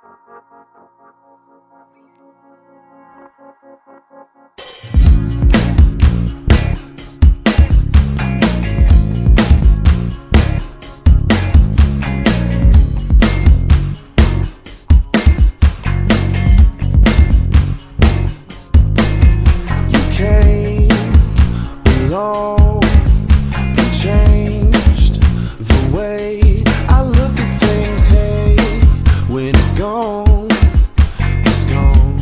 Changed the way I look at things. Hey, when it's gone, it's gone.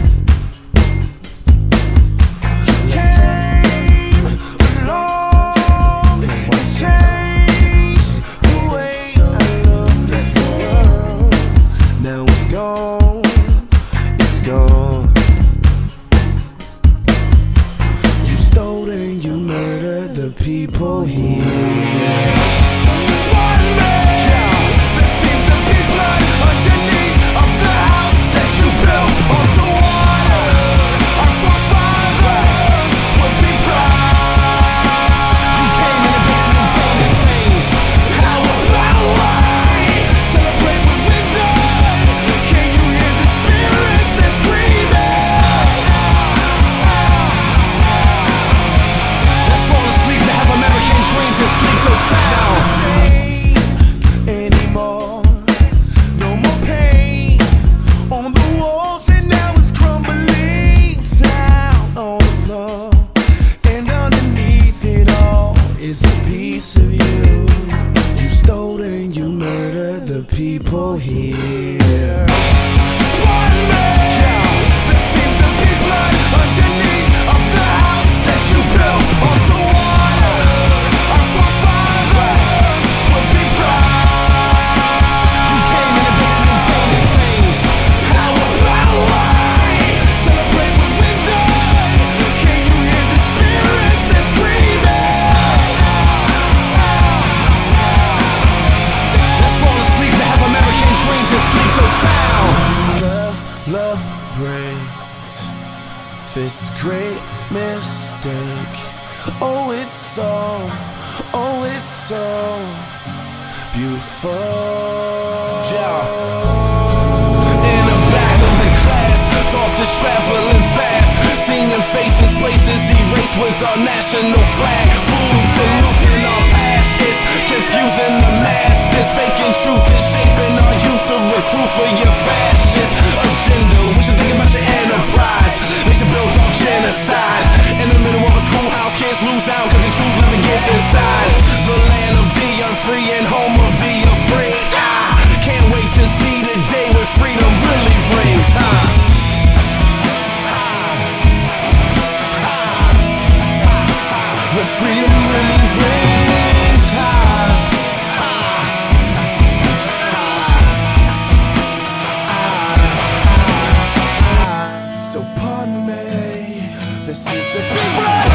You came along and changed the way I look at the world. Now it's gone, it's gone. You stole and you murdered the people here. Of you, you stole and you murdered the people here. There seems to be blood underneath of the house that you built on the water. Our forefathers would be proud. You came in and maintained things. How about life? Celebrate with windows. Can you hear the spirits that screaming? Celebrate this great mistake. Oh, it's so beautiful. In the back of the class, thoughts is traveling fast. Seeing faces, places erased with our national flag. Fools saluting our past, it's confusing the masses. Faking truth is shaping our youth to recruit for your fascist agenda. We should think about your enterprise. Nation built off genocide. In the middle of a schoolhouse, kids lose out cause the truth never gets inside. The land of the unfree and home of the afraid. Can't wait to see the day when freedom really rings. When freedom really rings. So pardon me, there seems to be blood